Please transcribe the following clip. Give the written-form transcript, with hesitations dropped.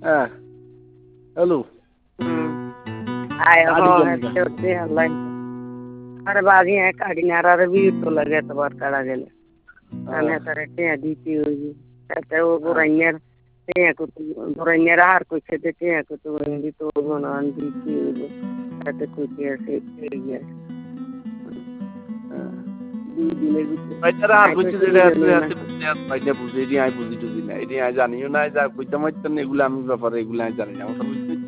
hello अरे बाजी है काड़ी नारा रे भी तो लगे तो बार काड़ा गेले आने तारे ते दीती हुई ते वो गुरन्यर ते को गुरन्यर हार कुछ ते को तो हिंदी तो बनान दीती हुई ते कुछ ऐसे ये বাইচারা আর কিছু যেটা আছে বাইচা বুঝে এটি আমি বুঝি টুঝি না এটি আমি জানিও না যা বুঝতে পারতেন এগুলো আমি ব্যাপারে এগুলো আমি জানি না